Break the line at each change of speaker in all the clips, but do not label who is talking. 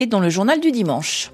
et dans le journal du dimanche.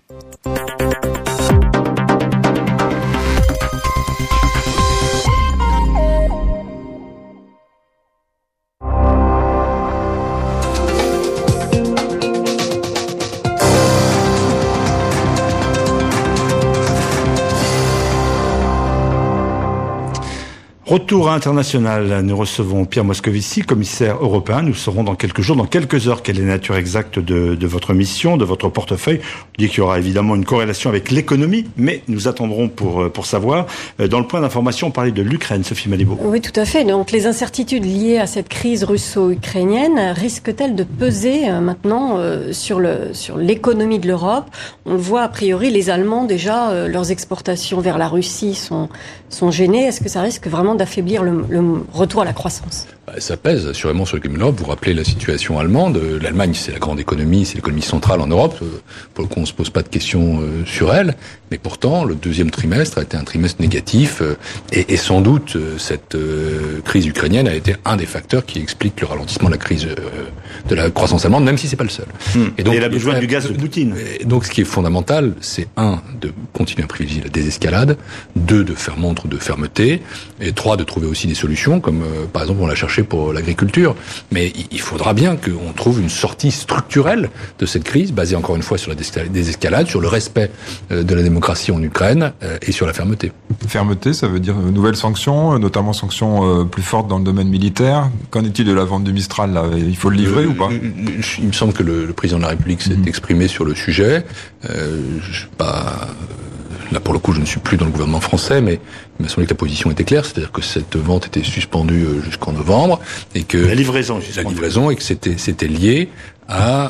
Retour à international, nous recevons Pierre Moscovici, commissaire européen. Nous saurons dans quelques jours, dans quelques heures, quelle est la nature exacte de votre mission, de votre portefeuille. On dit qu'il y aura évidemment une corrélation avec l'économie, mais nous attendrons pour savoir. Dans le point d'information, on parlait de l'Ukraine, Sophie Malibaud.
Oui, tout à fait. Donc, les incertitudes liées à cette crise russo-ukrainienne risquent-elles de peser maintenant sur l'économie de l'Europe? On le voit, a priori, les Allemands, déjà, leurs exportations vers la Russie sont gênées. Est-ce que ça risque vraiment d'affaiblir le retour à la croissance?
Ça pèse assurément sur l'économie de l'Europe. Vous rappelez la situation allemande. L'Allemagne, c'est la grande économie, c'est l'économie centrale en Europe. Pour le coup, on se pose pas de questions sur elle. Mais pourtant, le deuxième trimestre a été un trimestre négatif. Et sans doute, cette crise ukrainienne a été un des facteurs qui explique le ralentissement de la crise de la croissance allemande, même si c'est pas le seul.
Et donc, il a besoin du gaz de Poutine.
Donc, ce qui est fondamental, c'est de continuer à privilégier la désescalade, 2, de faire montre de fermeté, et 3, de trouver aussi des solutions, comme par exemple on l'a cherché pour l'agriculture. Mais il faudra bien qu'on trouve une sortie structurelle de cette crise, basée encore une fois sur la désescalade, sur le respect de la démocratie en Ukraine et sur la fermeté.
Fermeté, ça veut dire nouvelles sanctions, notamment sanctions plus fortes dans le domaine militaire. Qu'en est-il de la vente du Mistral là? Il faut le livrer ou pas?
Il me semble que le président de la République s'est exprimé sur le sujet. Là, pour le coup, je ne suis plus dans le gouvernement français, mais il m'a semblé que la position était claire, c'est-à-dire que cette vente était suspendue jusqu'en novembre, et que
la livraison
et que c'était lié à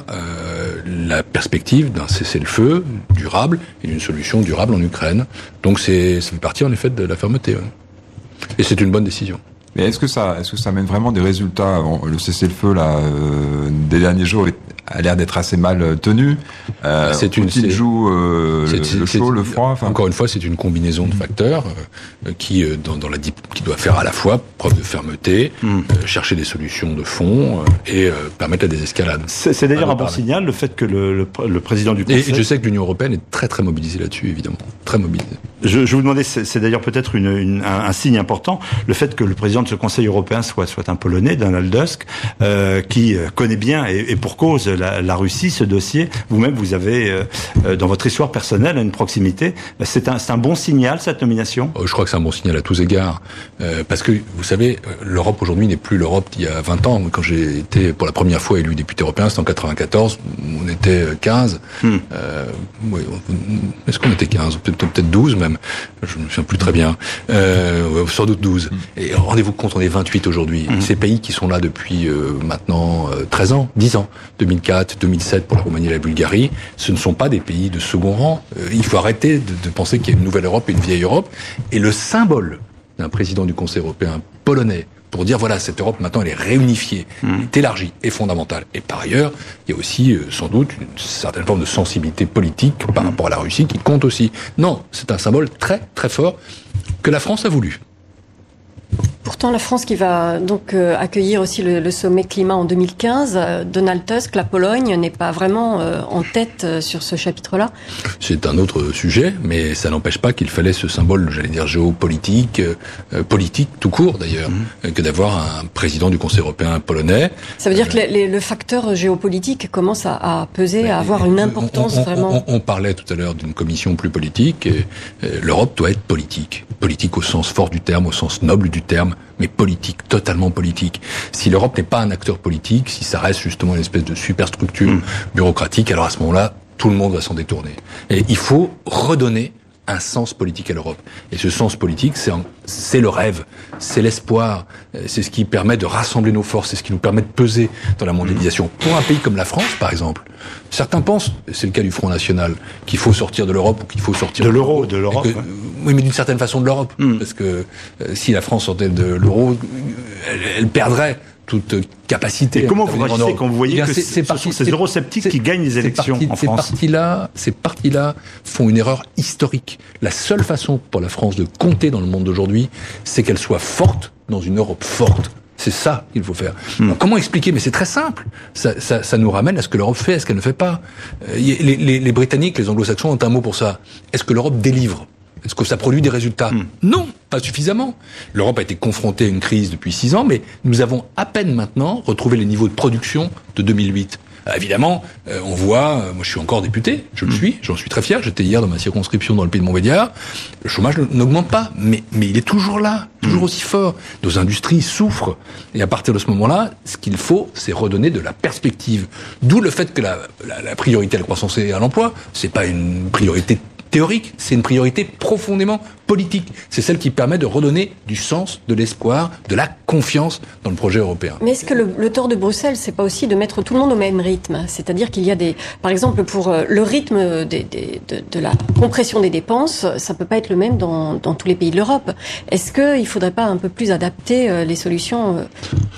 la perspective d'un cessez-le-feu durable et d'une solution durable en Ukraine. Donc ça fait partie en effet de la fermeté. Ouais. Et c'est une bonne décision.
Mais est-ce que ça mène vraiment des résultats? Le cessez-le-feu là des derniers jours a l'air d'être assez mal tenu. Poutine joue le chaud, le froid. Enfin...
Encore une fois, c'est une combinaison de facteurs qui doit faire à la fois preuve de fermeté, chercher des solutions de fond et permettre la désescalade.
C'est d'ailleurs un bon signal, le fait que le président du Conseil...
Et je sais que l'Union européenne est très très mobilisée là-dessus, évidemment. Très mobilisée.
Je vous demandais, c'est d'ailleurs peut-être un signe important, le fait que le président de ce Conseil européen soit un Polonais, Donald Tusk, qui connaît bien, et pour cause, la Russie, ce dossier. Vous-même, vous avez, dans votre histoire personnelle, une proximité. C'est un bon signal, cette nomination?
Je crois que c'est un bon signal à tous égards. Parce que, vous savez, l'Europe aujourd'hui n'est plus l'Europe d'il y a 20 ans. Quand j'ai été pour la première fois élu député européen, c'était en 94. On était 15. Oui, est-ce qu'on était 15? Peut-être 12 même. Je me souviens plus très bien. Sans doute 12. Et rendez-vous compte, on est 28 aujourd'hui. Ces pays qui sont là depuis maintenant 13 ans, 10 ans, 2004, 2007 pour la Roumanie et la Bulgarie, ce ne sont pas des pays de second rang. Il faut arrêter de penser qu'il y a une nouvelle Europe et une vieille Europe. Et le symbole d'un président du Conseil européen polonais pour dire voilà, cette Europe maintenant elle est réunifiée, est élargie et fondamentale. Et par ailleurs, il y a aussi sans doute une certaine forme de sensibilité politique par rapport à la Russie qui compte aussi. Non, c'est un symbole très très fort que la France a voulu.
Pourtant, la France qui va donc accueillir aussi le sommet climat en 2015, Donald Tusk, la Pologne n'est pas vraiment en tête sur ce chapitre-là.
C'est un autre sujet, mais ça n'empêche pas qu'il fallait ce symbole, j'allais dire géopolitique, politique tout court d'ailleurs, que d'avoir un président du Conseil européen polonais.
Ça veut dire que le facteur géopolitique commence à peser, à avoir une importance vraiment.
On parlait tout à l'heure d'une commission plus politique. L'Europe doit être politique. Politique au sens fort du terme, au sens noble du terme, mais politique, totalement politique. Si l'Europe n'est pas un acteur politique, si ça reste justement une espèce de superstructure bureaucratique, alors à ce moment-là, tout le monde va s'en détourner. Et il faut redonner un sens politique à l'Europe. Et ce sens politique, c'est le rêve, c'est l'espoir, c'est ce qui permet de rassembler nos forces, c'est ce qui nous permet de peser dans la mondialisation. Pour un pays comme la France, par exemple, certains pensent, c'est le cas du Front National, qu'il faut sortir de l'Europe ou qu'il faut sortir
de l'euro, de l'Europe.
Oui, mais d'une certaine façon de l'Europe, parce que si la France sortait de l'euro, elle perdrait toute capacité.
Et comment vous réagissez quand vous voyez que ce sont ces eurosceptiques qui gagnent les élections en France?
Ces partis-là font une erreur historique. La seule façon pour la France de compter dans le monde d'aujourd'hui, c'est qu'elle soit forte dans une Europe forte. C'est ça qu'il faut faire. Alors, comment expliquer? Mais c'est très simple. Ça nous ramène à ce que l'Europe fait, à ce qu'elle ne fait pas. Les Britanniques, les Anglo-Saxons ont un mot pour ça. Est-ce que l'Europe délivre? Est-ce que ça produit des résultats? Non, pas suffisamment. L'Europe a été confrontée à une crise depuis 6 ans, mais nous avons à peine maintenant retrouvé les niveaux de production de 2008. Évidemment, on voit, moi je suis encore député, je le suis, j'en suis très fier, j'étais hier dans ma circonscription dans le pays de Montbéliard, le chômage n'augmente pas, mais il est toujours là, toujours aussi fort. Nos industries souffrent, et à partir de ce moment-là, ce qu'il faut, c'est redonner de la perspective. D'où le fait que la priorité à la croissance et à l'emploi, c'est pas une priorité théorique, c'est une priorité profondément politique. C'est celle qui permet de redonner du sens, de l'espoir, de la confiance dans le projet européen.
Mais est-ce que le tort de Bruxelles, c'est pas aussi de mettre tout le monde au même rythme? C'est-à-dire qu'il y a par exemple, pour le rythme de la compression des dépenses, ça peut pas être le même dans tous les pays de l'Europe. Est-ce qu'il faudrait pas un peu plus adapter les solutions?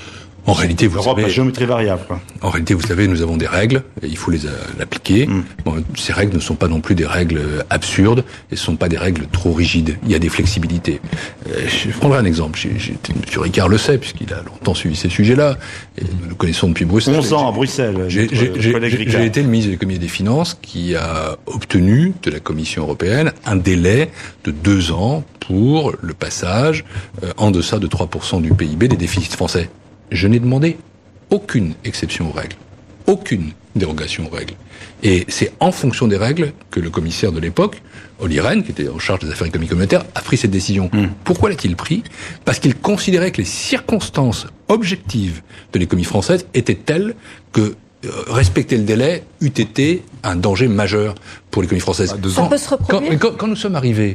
En réalité, vous
savez, à géométrie variable, quoi.
En réalité, vous savez, nous avons des règles et il faut les appliquer. Bon, ces règles ne sont pas non plus des règles absurdes et ne sont pas des règles trop rigides. Il y a des flexibilités. Je prendrai un exemple. M. Ricard le sait puisqu'il a longtemps suivi ces sujets-là et nous le connaissons depuis Bruxelles.
11 ans à Bruxelles.
J'ai été le ministre de l'économie et des finances qui a obtenu de la Commission européenne un délai de 2 ans pour le passage en deçà de 3% du PIB des déficits français. Je n'ai demandé aucune exception aux règles, aucune dérogation aux règles. Et c'est en fonction des règles que le commissaire de l'époque, Olli Rehn, qui était en charge des affaires économiques communautaires, a pris cette décision. Pourquoi l'a-t-il pris? Parce qu'il considérait que les circonstances objectives de l'économie française étaient telles que respecter le délai eût été un danger majeur pour l'économie française.
Ça peut se reproduire.
Quand nous sommes arrivés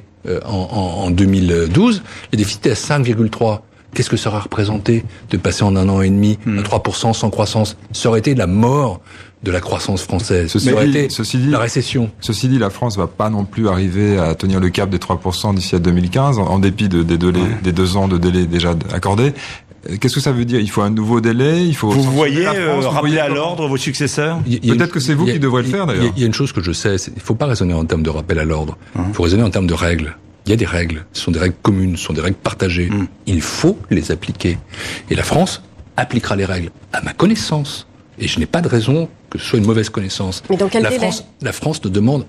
en 2012, les déficits étaient à 5,3%. Qu'est-ce que ça aurait représenté de passer en 1 an et demi à 3% sans croissance? Ça aurait été la mort de la croissance française.
Ceci dit,
la récession.
Ceci dit, la France va pas non plus arriver à tenir le cap des 3% d'ici à 2015, en dépit des 2 ans de délai déjà accordés. Qu'est-ce que ça veut dire? Il faut un nouveau délai?
Vous voyez rappeler à l'ordre vos successeurs?
Peut-être que c'est vous qui devrez le faire, d'ailleurs.
Il y a une chose que je sais, il faut pas raisonner en termes de rappel à l'ordre. Il faut raisonner en termes de règles. Il y a des règles, ce sont des règles communes, ce sont des règles partagées. Il faut les appliquer. Et la France appliquera les règles, à ma connaissance. Et je n'ai pas de raison que ce soit une mauvaise connaissance.
Mais dans quel délai?
La France ne demande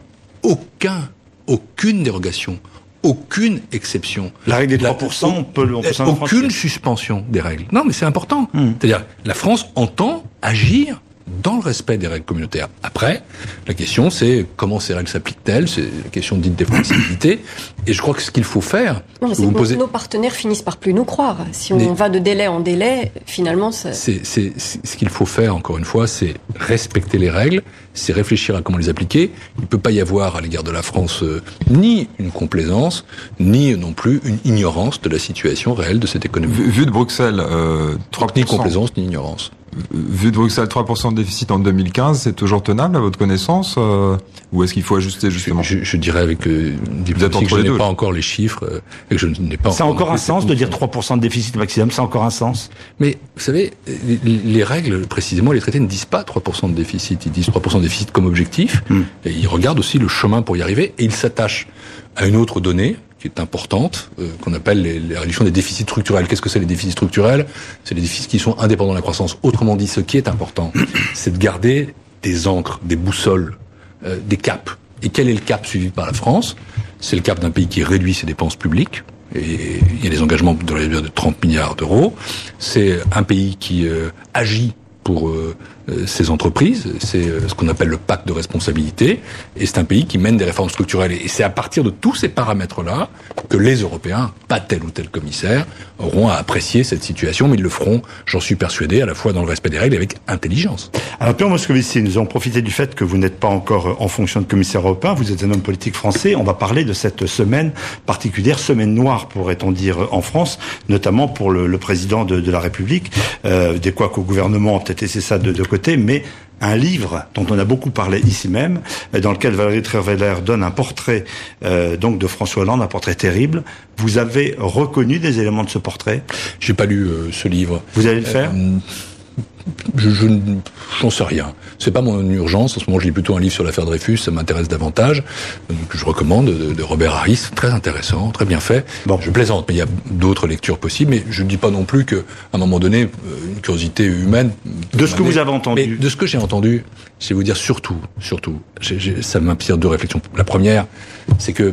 aucune dérogation, aucune exception.
La règle des 3%, on peut s'en
aucune suspension des règles. Non, mais c'est important. C'est-à-dire, la France entend agir dans le respect des règles communautaires. Après, la question c'est comment ces règles s'appliquent-elles? C'est la question dite des flexibilités. Et je crois que ce qu'il faut faire...
Non, mais nos partenaires finissent par plus nous croire. Si on va de délai en délai, finalement... Ce
qu'il faut faire, encore une fois, c'est respecter les règles, c'est réfléchir à comment les appliquer. Il ne peut pas y avoir à l'égard de la France ni une complaisance, ni non plus une ignorance de la situation réelle de cette économie.
Vu de Bruxelles, 3%...
Ni complaisance, ni ignorance.
Vu de Bruxelles, 3% de déficit en 2015, c'est toujours tenable à votre connaissance ou est-ce qu'il faut ajuster justement?
Je dirais avec diplomatie que je n'ai pas encore les chiffres et que je n'ai pas.
Ça a encore un sens de dire 3% de déficit maximum, ça a encore un sens.
Mais vous savez, les règles précisément, les traités ne disent pas 3% de déficit, ils disent 3% de déficit comme objectif et ils regardent aussi le chemin pour y arriver et ils s'attachent à une autre donnée qui est importante, qu'on appelle les réductions des déficits structurels. Qu'est-ce que c'est les déficits structurels? C'est les déficits qui sont indépendants de la croissance. Autrement dit, ce qui est important, c'est de garder des ancres, des boussoles, des caps. Et quel est le cap suivi par la France? C'est le cap d'un pays qui réduit ses dépenses publiques. Et il y a des engagements de 30 milliards d'euros. C'est un pays qui agit pour ces entreprises, c'est ce qu'on appelle le pacte de responsabilité, et c'est un pays qui mène des réformes structurelles. Et c'est à partir de tous ces paramètres-là que les Européens, pas tel ou tel commissaire, auront à apprécier cette situation, mais ils le feront, j'en suis persuadé, à la fois dans le respect des règles et avec intelligence.
Alors Pierre Moscovici, nous avons profité du fait que vous n'êtes pas encore en fonction de commissaire européen, vous êtes un homme politique français, on va parler de cette semaine particulière, semaine noire pourrait-on dire en France, notamment pour le président de la République, des quoi qu'au gouvernement a peut-être laissé ça de côté, mais un livre dont on a beaucoup parlé ici même, dans lequel Valérie Trierweiler donne un portrait donc de François Hollande, un portrait terrible. Vous avez reconnu des éléments de ce portrait?
J'ai pas lu ce livre.
Vous allez le faire?
j'en sais rien. C'est pas mon urgence. En ce moment, je lis plutôt un livre sur l'affaire Dreyfus. Ça m'intéresse davantage. Que je recommande, de Robert Harris. Très intéressant, très bien fait. Bon, je plaisante, mais il y a d'autres lectures possibles. Mais je ne dis pas non plus qu'à un moment donné, une curiosité humaine.
De ce que vous avez entendu.
Mais de ce que j'ai entendu, je vais vous dire surtout, ça m'inspire deux réflexions. La première, c'est que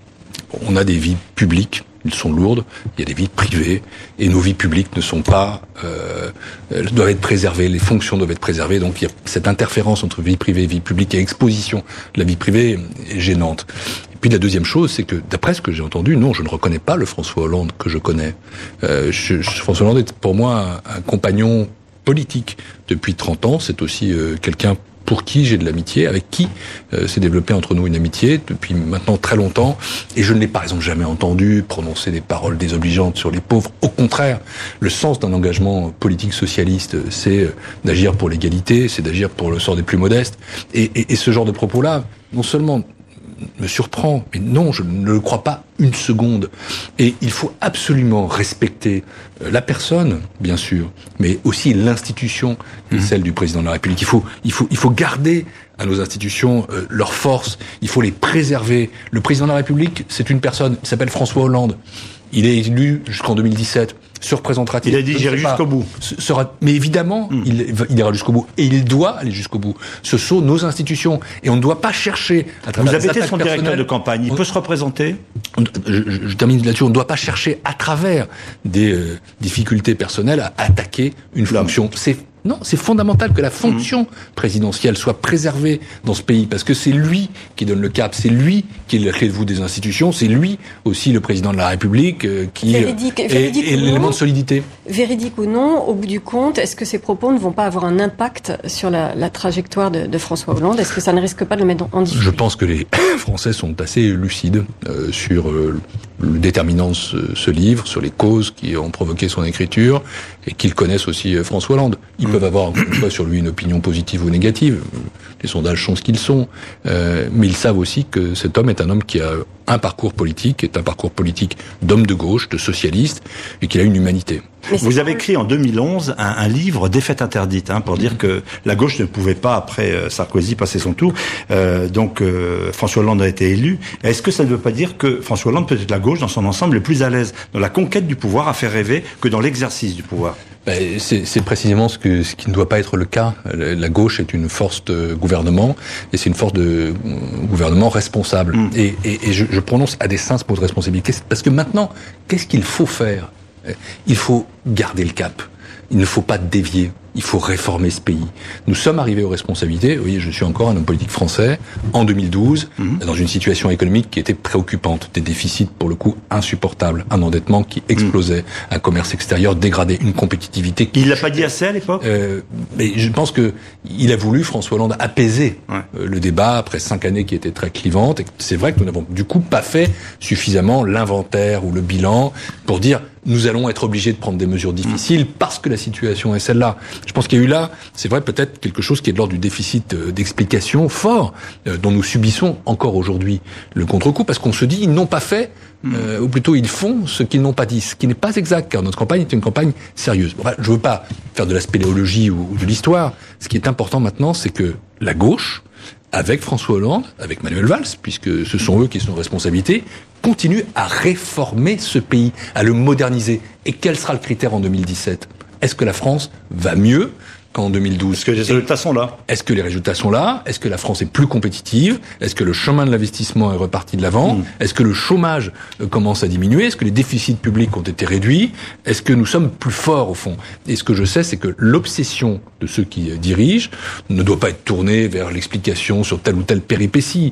on a des vies publiques. Ils sont lourdes, il y a des vies privées, et nos vies publiques ne sont pas, doivent être préservées, les fonctions doivent être préservées, donc il y a cette interférence entre vie privée et vie publique et exposition de la vie privée est gênante. Et puis la deuxième chose, c'est que d'après ce que j'ai entendu, non, je ne reconnais pas le François Hollande que je connais. François Hollande est pour moi un compagnon politique depuis 30 ans, c'est aussi quelqu'un pour qui j'ai de l'amitié, avec qui s'est développée entre nous une amitié depuis maintenant très longtemps. Et je ne l'ai par exemple jamais entendu prononcer des paroles désobligeantes sur les pauvres. Au contraire, le sens d'un engagement politique socialiste, c'est d'agir pour l'égalité, c'est d'agir pour le sort des plus modestes. Et ce genre de propos-là, non seulement me surprend, mais non, je ne le crois pas une seconde. Et il faut absolument respecter la personne, bien sûr, mais aussi l'institution, celle du président de la République. Il faut garder à nos institutions leur force. Il faut les préserver. Le président de la République, c'est une personne. Il s'appelle François Hollande. Il est élu jusqu'en 2017. Se représentera.
Il a dit j'irai jusqu'au bout.
Mais évidemment, il ira jusqu'au bout. Et il doit aller jusqu'au bout. Ce sont nos institutions. Et on ne doit pas chercher à travers.
Vous avez été son directeur de campagne. Il peut se représenter.
Je termine là-dessus. On ne doit pas chercher à travers des difficultés personnelles à attaquer une fonction. C'est fondamental que la fonction présidentielle soit préservée dans ce pays, parce que c'est lui qui donne le cap, c'est lui qui est la clé de voûte des institutions, c'est lui aussi le président de la République qui est l'élément de solidité.
Véridique ou non, au bout du compte, est-ce que ces propos ne vont pas avoir un impact sur la trajectoire de François Hollande ? Est-ce que ça ne risque pas de le mettre en difficulté ?
Je pense que les Français sont assez lucides sur le déterminant de ce livre, sur les causes qui ont provoqué son écriture, et qu'ils connaissent aussi François Hollande. Ils peuvent avoir, encore une fois, sur lui une opinion positive ou négative. Les sondages sont ce qu'ils sont. Mais ils savent aussi que cet homme est un homme qui a un parcours politique, est un parcours politique d'homme de gauche, de socialiste, et qu'il a une humanité.
Vous avez écrit en 2011 un livre, Défaite interdite, pour dire que la gauche ne pouvait pas, après Sarkozy, passer son tour. Donc François Hollande a été élu. Est-ce que ça ne veut pas dire que François Hollande, peut-être la gauche, dans son ensemble, est plus à l'aise dans la conquête du pouvoir, à faire rêver, que dans l'exercice du pouvoir ?
C'est précisément ce qui ne doit pas être le cas. La gauche est une force de gouvernement, et c'est une force de gouvernement responsable. Et je prononce à dessein ce mot de responsabilité, parce que maintenant, qu'est-ce qu'il faut faire ? Il faut garder le cap. Il ne faut pas dévier. Il faut réformer ce pays. Nous sommes arrivés aux responsabilités. Vous voyez, je suis encore un homme politique français. En 2012, dans une situation économique qui était préoccupante, des déficits pour le coup insupportables, un endettement qui explosait, un commerce extérieur dégradé, une compétitivité.
Il l'a pas dit assez à l'époque.
Mais je pense que il a voulu, François Hollande, apaiser le débat après 5 années qui étaient très clivantes. Et c'est vrai que nous n'avons du coup pas fait suffisamment l'inventaire ou le bilan pour dire nous allons être obligés de prendre des mesures difficiles parce que la situation est celle-là. Je pense qu'il y a eu là, c'est vrai, peut-être quelque chose qui est de l'ordre du déficit d'explication fort, dont nous subissons encore aujourd'hui le contre-coup, parce qu'on se dit, ils n'ont pas fait, ou plutôt ils font ce qu'ils n'ont pas dit, ce qui n'est pas exact, car notre campagne est une campagne sérieuse. Enfin, je veux pas faire de la spéléologie ou de l'histoire. Ce qui est important maintenant, c'est que la gauche, avec François Hollande, avec Manuel Valls, puisque ce sont eux qui sont en responsabilité, continue à réformer ce pays, à le moderniser. Et quel sera le critère en 2017 ? Est-ce que la France va mieux qu'en 2012 ?
Est-ce que les résultats sont là ?
Est-ce que les résultats sont là ? Est-ce que la France est plus compétitive ? Est-ce que le chemin de l'investissement est reparti de l'avant ? Est-ce que le chômage commence à diminuer ? Est-ce que les déficits publics ont été réduits ? Est-ce que nous sommes plus forts au fond ? Et ce que je sais, c'est que l'obsession de ceux qui dirigent ne doit pas être tournée vers l'explication sur telle ou telle péripétie,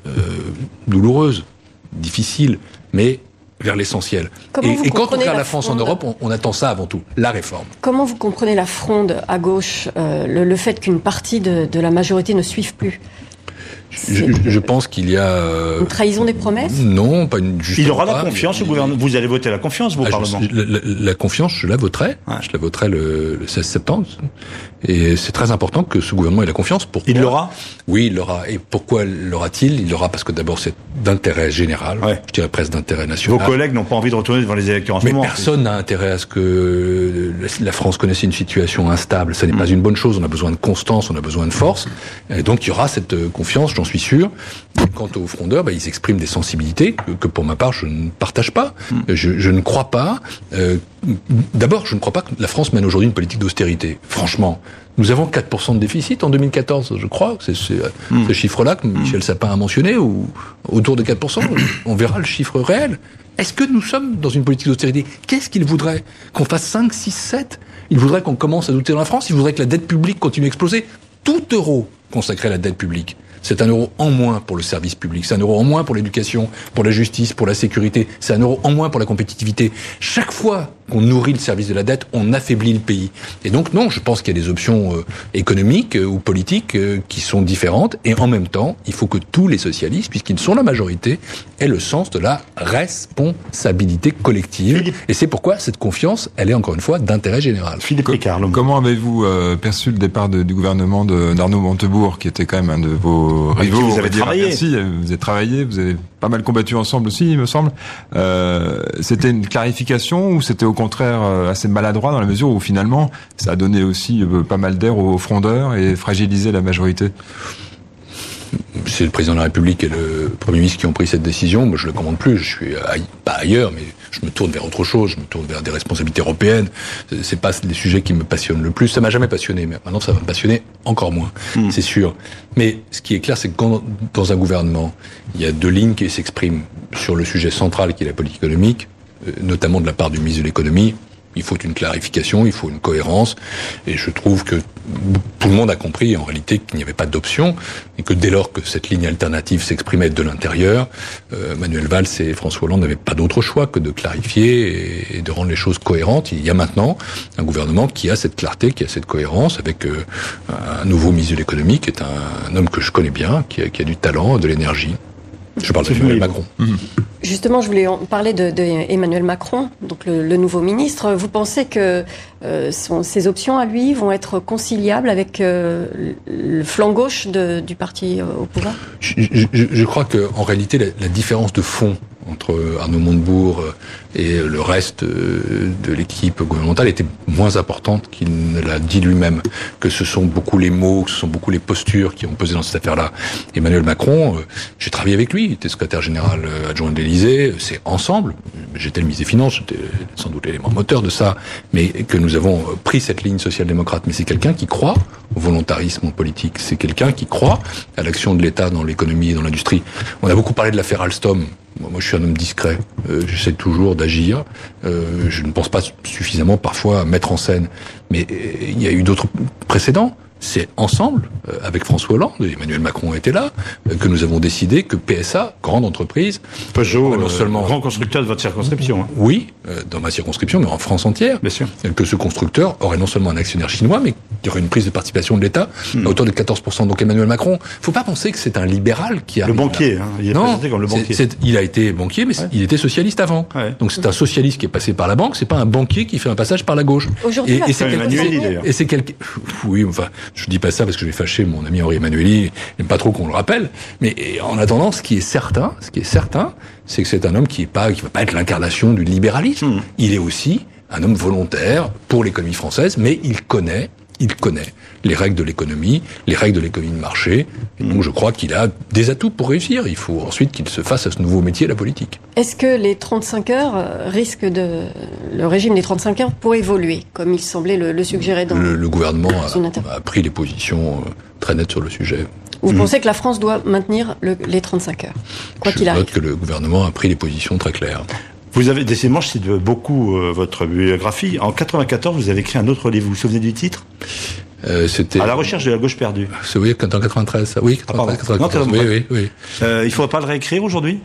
douloureuse, difficile, mais vers l'essentiel. Et quand on regarde la France en Europe, on attend ça avant tout, la réforme.
Comment vous comprenez la fronde à gauche, le fait qu'une partie de la majorité ne suive plus ?
Je pense qu'il y a...
Une trahison des promesses ?
Non, pas une...
Il aura la confiance au gouvernement. Vous allez voter la confiance, au Parlement.
La confiance, je la voterai. Ouais. Je la voterai le 16 septembre. Et c'est très important que ce gouvernement ait la confiance. Pourquoi ?
Il l'aura ?
Oui, il l'aura. Et pourquoi l'aura-t-il ? Il l'aura parce que d'abord c'est d'intérêt général, je dirais presque d'intérêt national.
Vos collègues n'ont pas envie de retourner devant les électeurs en ce moment.
Mais personne n'a intérêt à ce que la France connaisse une situation instable. Ça n'est pas une bonne chose. On a besoin de constance, on a besoin de force. Et donc il y aura cette confiance, j'en suis sûr. Quant aux frondeurs, ils expriment des sensibilités que pour ma part je ne partage pas. Je ne crois pas. D'abord, je ne crois pas que la France mène aujourd'hui une politique d'austérité. Franchement. Nous avons 4% de déficit en 2014, je crois. C'est ce chiffre-là que Michel Sapin a mentionné, ou autour de 4%. On verra le chiffre réel. Est-ce que nous sommes dans une politique d'austérité ? Qu'est-ce qu'il voudrait ? Qu'on fasse 5, 6, 7 ? Il voudrait qu'on commence à douter dans la France ? Il voudrait que la dette publique continue à exploser ? Tout euro consacré à la dette publique, c'est 1 euro en moins pour le service public, c'est 1 euro en moins pour l'éducation, pour la justice, pour la sécurité, c'est 1 euro en moins pour la compétitivité. Chaque fois qu'on nourrit le service de la dette, on affaiblit le pays. Et donc non, je pense qu'il y a des options économiques ou politiques qui sont différentes. Et en même temps, il faut que tous les socialistes, puisqu'ils sont la majorité, aient le sens de la responsabilité collective.
Philippe.
Et c'est pourquoi cette confiance, elle est encore une fois d'intérêt général.
Philippe Picard.
Comment avez-vous perçu le départ du gouvernement d'Arnaud Montebourg, qui était quand même un de vos rivaux ?
Vous avez travaillé.
Merci, vous avez travaillé, vous avez pas mal combattu ensemble aussi, il me semble. C'était une clarification ou c'était au contraire assez maladroit dans la mesure où finalement ça a donné aussi pas mal d'air aux frondeurs et fragilisé la majorité?
C'est le président de la République et le Premier ministre qui ont pris cette décision. Moi, je le commande plus. Je suis pas ailleurs, mais je me tourne vers autre chose. Je me tourne vers des responsabilités européennes. C'est pas les sujets qui me passionnent le plus. Ça m'a jamais passionné, mais maintenant ça va me passionner encore moins. C'est sûr. Mais ce qui est clair, c'est que quand, dans un gouvernement, il y a 2 lignes qui s'expriment sur le sujet central qui est la politique économique, notamment de la part du ministre de l'économie, il faut une clarification, il faut une cohérence, et je trouve que tout le monde a compris en réalité qu'il n'y avait pas d'option, et que dès lors que cette ligne alternative s'exprimait de l'intérieur, Manuel Valls et François Hollande n'avaient pas d'autre choix que de clarifier et de rendre les choses cohérentes. Il y a maintenant un gouvernement qui a cette clarté, qui a cette cohérence, avec un nouveau ministre de l'économie, qui est un homme que je connais bien, qui a du talent, de l'énergie. Je parle d'Emmanuel Macron.
Justement, je voulais parler de Emmanuel Macron, donc le nouveau ministre. Vous pensez que ces options à lui vont être conciliables avec le flanc gauche du parti au pouvoir ?
Je crois que en réalité, la différence de fond entre Arnaud Montebourg et le reste de l'équipe gouvernementale était moins importante qu'il ne l'a dit lui-même, que ce sont beaucoup les mots, que ce sont beaucoup les postures qui ont pesé dans cette affaire-là. Emmanuel Macron, j'ai travaillé avec lui, il était secrétaire général adjoint de l'Élysée, c'est ensemble, j'étais le ministre des Finances, j'étais sans doute l'élément moteur de ça, mais que nous avons pris cette ligne social-démocrate. Mais c'est quelqu'un qui croit au volontarisme politique, c'est quelqu'un qui croit à l'action de l'État dans l'économie et dans l'industrie. On a beaucoup parlé de l'affaire Alstom. Moi, je suis un homme discret. J'essaie toujours d'agir. Je ne pense pas suffisamment parfois à mettre en scène. Mais il y a eu d'autres précédents. C'est ensemble, avec François Hollande, et Emmanuel Macron était là, que nous avons décidé que PSA, grande entreprise...
Peugeot, non seulement grand constructeur de votre circonscription. Hein.
Oui, dans ma circonscription, mais en France entière.
Bien sûr.
Que ce constructeur aurait non seulement un actionnaire chinois, mais qu'il y aurait une prise de participation de l'État à hauteur de 14%. Donc Emmanuel Macron, faut pas penser que c'est un libéral qui a...
Le banquier, hein, il est présenté comme le banquier.
Il a été banquier, mais il était socialiste avant. Ouais. Donc c'est un socialiste qui est passé par la banque, c'est pas un banquier qui fait un passage par la gauche.
Aujourd'hui,
c'est quelqu'un... Oui, enfin... Je dis pas ça parce que je vais fâcher mon ami Henri Emmanuelli, il n'aime pas trop qu'on le rappelle, mais en attendant, ce qui est certain, c'est que c'est un homme qui va pas être l'incarnation du libéralisme. Il est aussi un homme volontaire pour l'économie française, mais il connaît les règles de l'économie, les règles de l'économie de marché. Et donc je crois qu'il a des atouts pour réussir. Il faut ensuite qu'il se fasse à ce nouveau métier, la politique.
Est-ce que les 35 heures le régime des 35 heures pourrait évoluer, comme il semblait le suggérer dans
le gouvernement a pris des positions très nettes sur le sujet.
Vous pensez que la France doit maintenir les 35 heures, quoi qu'il arrive ?
Je note que le gouvernement a pris des positions très claires.
Vous avez, décidément, je cite beaucoup votre biographie. En 94, vous avez écrit un autre livre. Vous vous souvenez du titre ?
C'était...
À la recherche de la gauche perdue.
C'est oui, en 93, ça. Oui, 93, 94. Oui.
Il ne faudra pas le réécrire aujourd'hui ?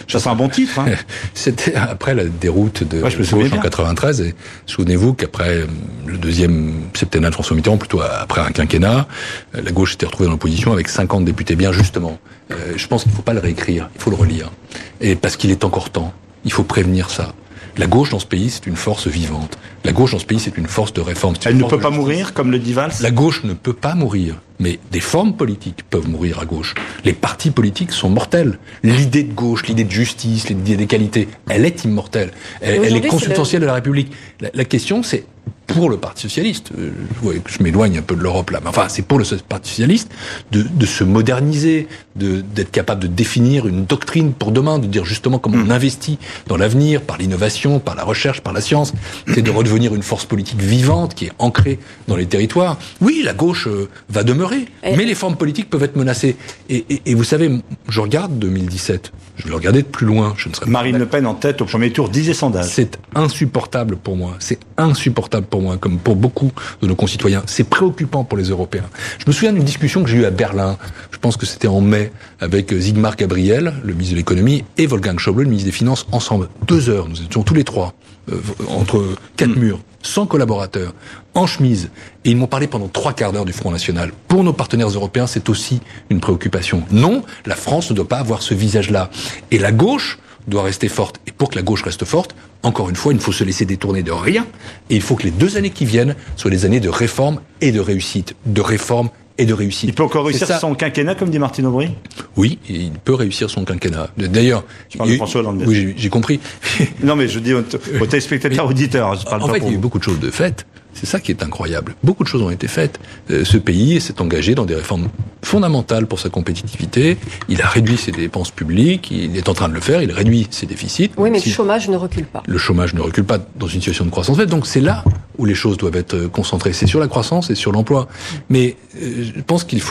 Ça, c'est un bon titre. Hein.
C'était après la déroute de
Gauche
en 93. Et souvenez-vous qu'après le deuxième septennat de François Mitterrand, plutôt après un quinquennat, la gauche s'était retrouvée dans l'opposition avec 50 députés. Bien justement, je pense qu'il ne faut pas le réécrire, il faut le relire. Et parce qu'il est encore temps, il faut prévenir ça. La gauche dans ce pays, c'est une force vivante. La gauche dans ce pays, c'est une force de réforme.
Elle ne peut pas mourir, comme le dit Valls ?
La gauche ne peut pas mourir, mais des formes politiques peuvent mourir à gauche. Les partis politiques sont mortels. L'idée de gauche, l'idée de justice, l'idée d'égalité, elle est immortelle. Elle est consubstantielle de la République. La question, c'est pour le Parti socialiste, vous voyez que je m'éloigne un peu de l'Europe là, mais enfin c'est pour le Parti socialiste de se moderniser, d'être capable de définir une doctrine pour demain, de dire justement comment on investit dans l'avenir, par l'innovation, par la recherche, par la science, c'est de redevenir une force politique vivante qui est ancrée dans les territoires. Oui, la gauche va demeurer, mais les formes politiques peuvent être menacées. Et vous savez, je regarde 2017, je vais le regarder de plus loin. Je ne serais
Marine Le Pen en tête au premier tour, 10 sondages.
C'est insupportable pour moi. C'est insupportable pour moi, comme pour beaucoup de nos concitoyens. C'est préoccupant pour les Européens. Je me souviens d'une discussion que j'ai eue à Berlin. Je pense que c'était en mai, avec Sigmar Gabriel, le ministre de l'économie, et Wolfgang Schäuble, le ministre des Finances, ensemble. 2 heures, nous étions tous les trois, entre 4 murs, sans collaborateurs, en chemise. Et ils m'ont parlé pendant 3 quarts d'heure du Front National. Pour nos partenaires européens, c'est aussi une préoccupation. Non, la France ne doit pas avoir ce visage-là. Et la gauche doit rester forte. Et pour que la gauche reste forte, encore une fois, il ne faut se laisser détourner de rien. Et il faut que les 2 années qui viennent soient des années de réforme et de réussite. De réforme et de réussite.
Il peut encore réussir son quinquennat, comme dit Martine Aubry ?
Oui, il peut réussir son quinquennat. D'ailleurs...
Je parle de François Hollande.
Oui, j'ai compris.
Non, mais je dis aux téléspectateurs, auditeurs.
En fait, il y a eu beaucoup de choses de faites. C'est ça qui est incroyable. Beaucoup de choses ont été faites. Ce pays s'est engagé dans des réformes fondamentales pour sa compétitivité. Il a réduit ses dépenses publiques. Il est en train de le faire. Il réduit ses déficits.
Oui, mais le chômage ne recule pas. Le
chômage ne recule pas dans une situation de croissance. Donc c'est là où les choses doivent être concentrées. C'est sur la croissance et sur l'emploi. Mais je pense il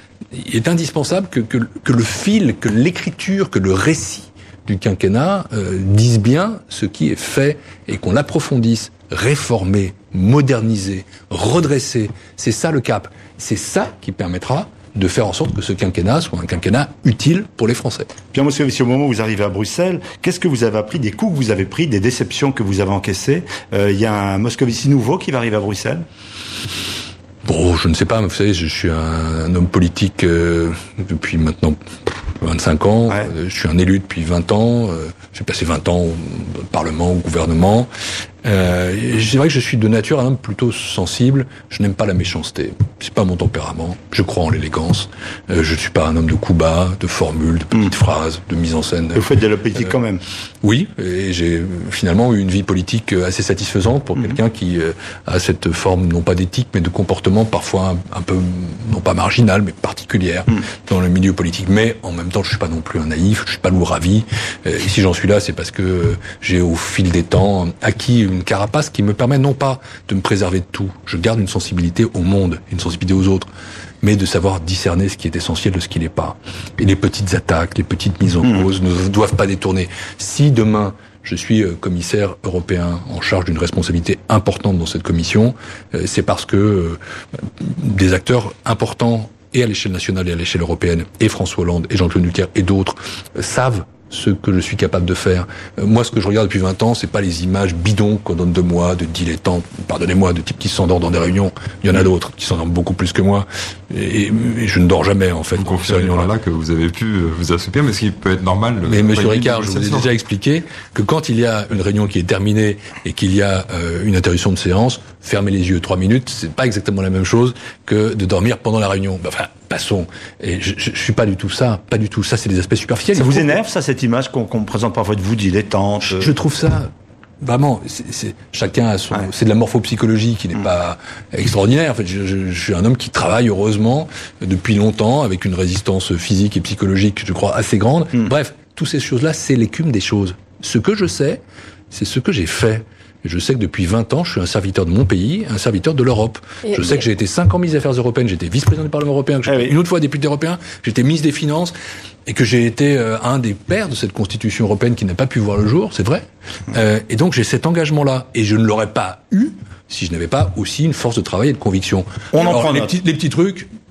est indispensable que le fil, que l'écriture, que le récit du quinquennat disent bien ce qui est fait et qu'on l'approfondisse. Réformer, moderniser, redresser, c'est ça le cap. C'est ça qui permettra de faire en sorte que ce quinquennat soit un quinquennat utile pour les Français.
Pierre Moscovici, au moment où vous arrivez à Bruxelles, qu'est-ce que vous avez appris des coups que vous avez pris, des déceptions que vous avez encaissées ? Il y a un Moscovici nouveau qui va arriver à Bruxelles ?
Bon, je ne sais pas, mais vous savez, je suis un homme politique depuis maintenant 25 ans. Ouais. Je suis un élu depuis 20 ans. J'ai passé 20 ans au Parlement, au gouvernement. C'est vrai que je suis de nature un homme plutôt sensible. Je n'aime pas la méchanceté. C'est pas mon tempérament. Je crois en l'élégance. Je suis pas un homme de coups bas, de formules, de petites phrases, de mise en scène.
Vous faites de la politique quand même.
Oui, et j'ai finalement eu une vie politique assez satisfaisante pour quelqu'un qui a cette forme, non pas d'éthique, mais de comportement parfois un peu, non pas marginal, mais particulière dans le milieu politique. Mais en même temps, je suis pas non plus un naïf, je suis pas lourd à vie. Et si j'en suis là, c'est parce que j'ai au fil des temps acquis une carapace qui me permet non pas de me préserver de tout, je garde une sensibilité au monde, une sensibilité aux autres, mais de savoir discerner ce qui est essentiel de ce qui n'est pas. Et les petites attaques, les petites mises en cause ne doivent pas détourner. Si demain, je suis commissaire européen en charge d'une responsabilité importante dans cette commission, c'est parce que des acteurs importants et à l'échelle nationale et à l'échelle européenne, et François Hollande, et Jean-Claude Juncker, et d'autres, savent ce que je suis capable de faire. Moi, ce que je regarde depuis 20 ans, c'est pas les images bidons qu'on donne de moi, de dilettantes, pardonnez-moi, de types qui s'endorment dans des réunions. Il y en a d'autres qui s'endorment beaucoup plus que moi. Et je ne dors jamais, en fait.
Vous confirmez là que vous avez pu vous assoupir, mais ce qui peut être normal.
Mais monsieur Ricard, je vous ai déjà expliqué que quand il y a une réunion qui est terminée et qu'il y a une interruption de séance, fermer les yeux 3 minutes, c'est pas exactement la même chose que de dormir pendant la réunion. Enfin, passons. Et je suis pas du tout ça. Pas du tout. Ça, c'est des aspects superficiels.
Ça vous énerve, ça, cette image qu'on présente parfois de vous, dilettante?
Je trouve ça... Vraiment, chacun a son... C'est de la morphopsychologie qui n'est pas extraordinaire. En fait, je suis un homme qui travaille heureusement depuis longtemps avec une résistance physique et psychologique, je crois, assez grande. Bref, toutes ces choses-là, c'est l'écume des choses. Ce que je sais, c'est ce que j'ai fait. Je sais que depuis 20 ans, je suis un serviteur de mon pays, un serviteur de l'Europe. Je sais que j'ai été 5 ans ministre des Affaires européennes, j'ai été vice-président du Parlement européen, que j'ai été une autre fois député européen, j'étais ministre des Finances, et que j'ai été un des pères de cette Constitution européenne qui n'a pas pu voir le jour, c'est vrai. Et donc j'ai cet engagement-là, et je ne l'aurais pas eu si je n'avais pas aussi une force de travail et de conviction.
On en prend
les petits trucs,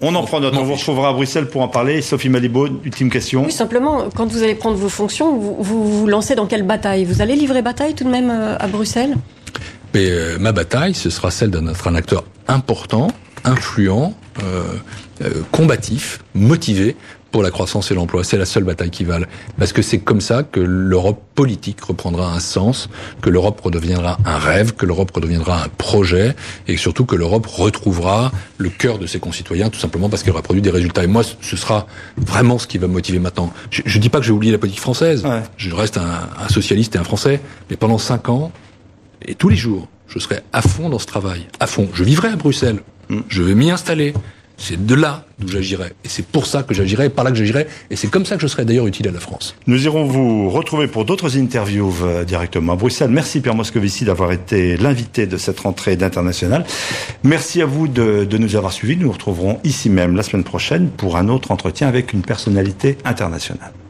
On en prend note. On vous retrouvera à Bruxelles pour en parler. Sophie Malibaud, ultime question.
Oui, simplement, quand vous allez prendre vos fonctions, vous lancez dans quelle bataille? Vous allez livrer bataille tout de même à Bruxelles?
Mais ma bataille, ce sera celle d'être un acteur important, influent, combatif, motivé pour la croissance et l'emploi. C'est la seule bataille qui vale. Parce que c'est comme ça que l'Europe politique reprendra un sens, que l'Europe redeviendra un rêve, que l'Europe redeviendra un projet, et surtout que l'Europe retrouvera le cœur de ses concitoyens, tout simplement parce qu'elle aura produit des résultats. Et moi, ce sera vraiment ce qui va me motiver maintenant. Je dis pas que j'ai oublié la politique française. Ouais. Je reste un socialiste et un Français. Mais pendant 5 ans, et tous les jours, je serai à fond dans ce travail. À fond. Je vivrai à Bruxelles. Je vais m'y installer. C'est de là d'où j'agirai. Et c'est pour ça que j'agirai, par là que j'agirai. Et c'est comme ça que je serai d'ailleurs utile à la France.
Nous irons vous retrouver pour d'autres interviews directement à Bruxelles. Merci Pierre Moscovici d'avoir été l'invité de cette rentrée d'International. Merci à vous de nous avoir suivis. Nous nous retrouverons ici même la semaine prochaine pour un autre entretien avec une personnalité internationale.